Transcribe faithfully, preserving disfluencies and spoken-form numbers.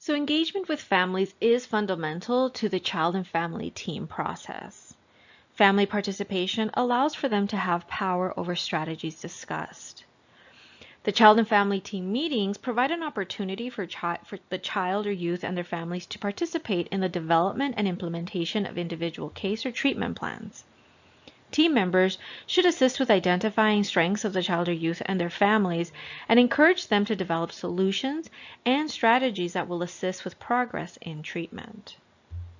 So engagement with families is fundamental to the child and family team process. Family participation allows for them to have power over strategies discussed. The child and family team meetings provide an opportunity for, chi- for the child or youth and their families to participate in the development and implementation of individual case or treatment plans. Team members should assist with identifying strengths of the child or youth and their families and encourage them to develop solutions and strategies that will assist with progress in treatment.